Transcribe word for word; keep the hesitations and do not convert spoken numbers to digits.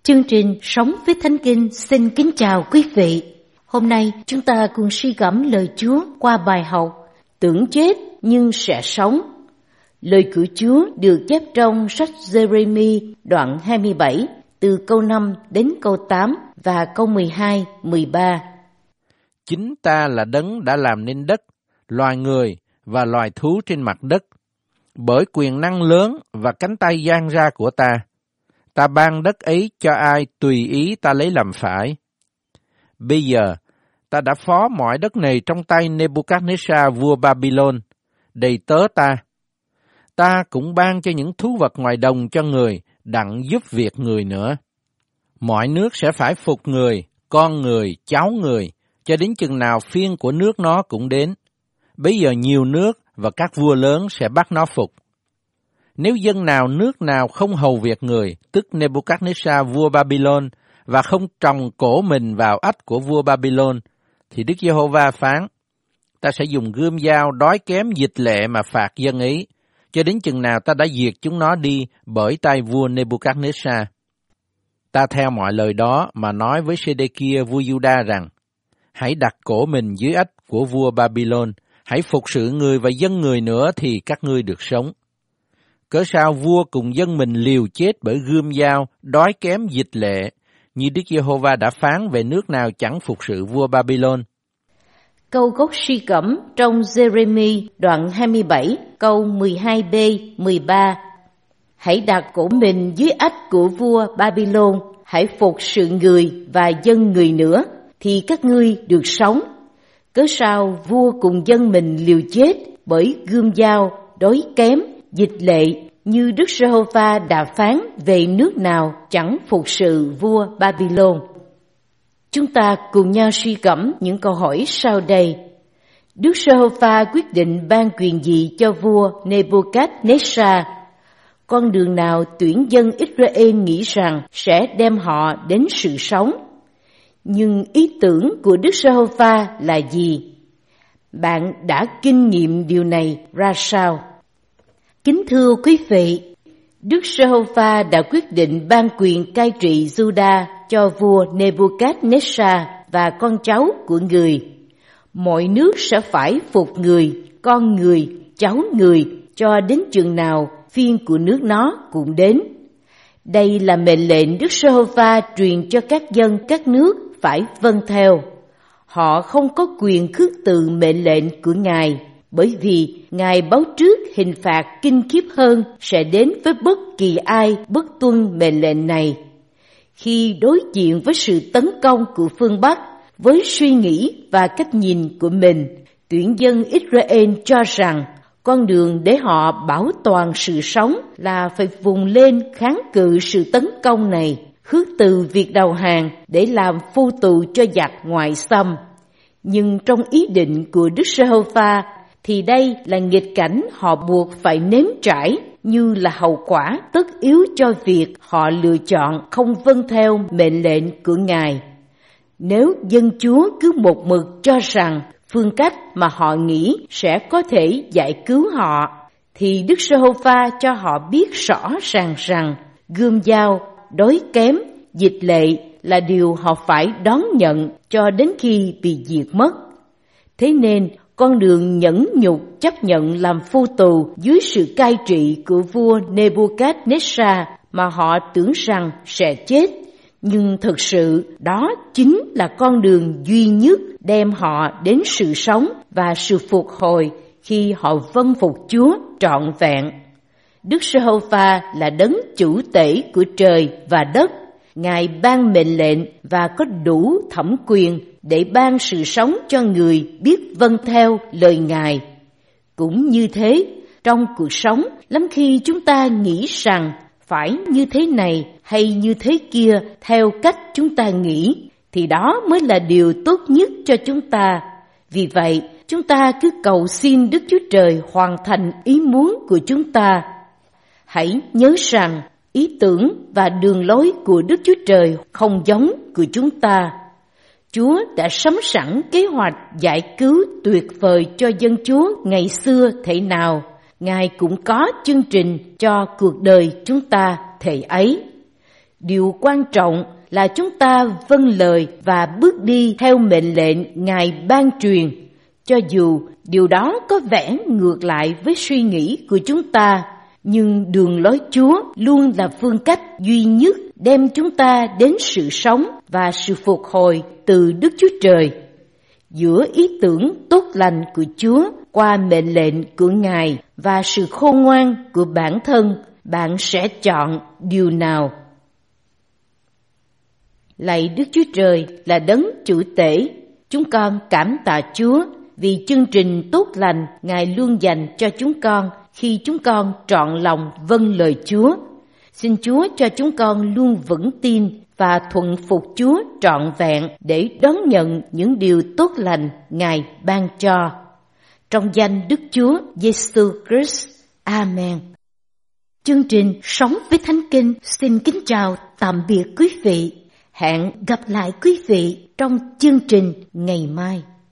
Chương trình Sống với Thánh Kinh xin kính chào quý vị. Hôm nay chúng ta cùng suy gẫm lời Chúa qua bài học Tưởng chết nhưng sẽ sống. Lời của Chúa được chép trong sách Giê-rê-mi đoạn hai mươi bảy từ câu năm đến câu tám và câu mười hai, mười ba. Chính ta là đấng đã làm nên đất, loài người và loài thú trên mặt đất. Bởi quyền năng lớn và cánh tay dang ra của ta, ta ban đất ấy cho ai tùy ý ta lấy làm phải. Bây giờ, ta đã phó mọi đất này trong tay Nê-bu-cát-nê-sa vua Ba-bi-lôn, đầy tớ ta. Ta cũng ban cho những thú vật ngoài đồng cho người, đặng giúp việc người nữa. Mọi nước sẽ phải phục người, con người, cháu người, cho đến chừng nào phiên của nước nó cũng đến. Bây giờ nhiều nước và các vua lớn sẽ bắt nó phục. Nếu dân nào nước nào không hầu việc người, tức Nê-bu-cát-nê-sa vua Ba-bi-lôn, và không trồng cổ mình vào ách của vua Ba-bi-lôn, thì Đức Giê-hô-va phán, ta sẽ dùng gươm dao đói kém dịch lệ mà phạt dân ấy, cho đến chừng nào ta đã diệt chúng nó đi bởi tay vua Nê-bu-cát-nê-sa. Ta theo mọi lời đó mà nói với Sê-đê-kia vua Giu-đa rằng, hãy đặt cổ mình dưới ách của vua Ba-bi-lôn, hãy phục sự người và dân người nữa thì các ngươi được sống. Cớ sao vua cùng dân mình liều chết bởi gươm dao, đói kém dịch lệ, như Đức Giê-hô-va đã phán về nước nào chẳng phục sự vua Ba-bi-lôn. Câu gốc suy gẫm trong Giê-rê-mi đoạn hai mươi bảy, câu mười hai b, mười ba. Hãy đặt cổ mình dưới ách của vua Ba-bi-lôn, hãy phục sự người và dân người nữa, thì các ngươi được sống. Cớ sao vua cùng dân mình liều chết bởi gươm dao, đói kém, dịch lệ, như Đức Giê-hô-va đã phán về nước nào chẳng phục sự vua Ba-bi-lôn. Chúng ta cùng nhau suy gẫm những câu hỏi sau đây. Đức Giê-hô-va quyết định ban quyền gì cho vua Nê-bu-cát-nê-sa? Con đường nào tuyển dân Israel nghĩ rằng sẽ đem họ đến sự sống? Nhưng ý tưởng của Đức Giê-hô-va là gì? Bạn đã kinh nghiệm điều này ra sao? Kính thưa quý vị, Đức Giê-hô-va đã quyết định ban quyền cai trị Giu-đa cho vua Nê-bu-cát-nê-sa và con cháu của người. Mọi nước sẽ phải phục người, con người, cháu người, cho đến chừng nào phiên của nước nó cũng đến. Đây là mệnh lệnh Đức Giê-hô-va truyền cho các dân các nước phải vâng theo. Họ không có quyền khước từ mệnh lệnh của Ngài, bởi vì Ngài báo trước hình phạt kinh khiếp hơn sẽ đến với bất kỳ ai bất tuân mệnh lệnh này. Khi đối diện với sự tấn công của phương Bắc, với suy nghĩ và cách nhìn của mình, tuyển dân Israel cho rằng con đường để họ bảo toàn sự sống là phải vùng lên kháng cự sự tấn công này, khước từ việc đầu hàng để làm phu tù cho giặc ngoại xâm. Nhưng trong ý định của Đức Giê-hô-va thì đây là nghịch cảnh họ buộc phải nếm trải, như là hậu quả tất yếu cho việc họ lựa chọn không vâng theo mệnh lệnh của Ngài. Nếu dân Chúa cứ một mực cho rằng phương cách mà họ nghĩ sẽ có thể giải cứu họ, thì Đức Giê-hô-va cho họ biết rõ ràng rằng gươm dao, đói kém, dịch lệ là điều họ phải đón nhận cho đến khi bị diệt mất. Thế nên, con đường nhẫn nhục chấp nhận làm phu tù dưới sự cai trị của vua Nê-bu-cát-nê-sa mà họ tưởng rằng sẽ chết, nhưng thực sự đó chính là con đường duy nhất đem họ đến sự sống và sự phục hồi khi họ vâng phục Chúa trọn vẹn. Đức Giê-hô-va là đấng chủ tể của trời và đất. Ngài ban mệnh lệnh và có đủ thẩm quyền để ban sự sống cho người biết vâng theo lời Ngài. Cũng như thế, trong cuộc sống, lắm khi chúng ta nghĩ rằng phải như thế này hay như thế kia theo cách chúng ta nghĩ, thì đó mới là điều tốt nhất cho chúng ta. Vì vậy, chúng ta cứ cầu xin Đức Chúa Trời hoàn thành ý muốn của chúng ta. Hãy nhớ rằng, ý tưởng và đường lối của Đức Chúa Trời không giống của chúng ta. Chúa đã sắm sẵn kế hoạch giải cứu tuyệt vời cho dân Chúa ngày xưa thế nào, Ngài cũng có chương trình cho cuộc đời chúng ta thể ấy. Điều quan trọng là chúng ta vâng lời và bước đi theo mệnh lệnh Ngài ban truyền, cho dù điều đó có vẻ ngược lại với suy nghĩ của chúng ta, nhưng đường lối Chúa luôn là phương cách duy nhất đem chúng ta đến sự sống và sự phục hồi từ Đức Chúa Trời. Giữa ý tưởng tốt lành của Chúa qua mệnh lệnh của Ngài và sự khôn ngoan của bản thân, bạn sẽ chọn điều nào? Lạy Đức Chúa Trời là đấng chủ tể, chúng con cảm tạ Chúa vì chương trình tốt lành Ngài luôn dành cho chúng con khi chúng con trọn lòng vâng lời Chúa. Xin Chúa cho chúng con luôn vững tin và thuận phục Chúa trọn vẹn để đón nhận những điều tốt lành Ngài ban cho. Trong danh Đức Chúa Giêsu Christ. Amen. Chương trình Sống với Thánh Kinh xin kính chào tạm biệt quý vị. Hẹn gặp lại quý vị trong chương trình ngày mai.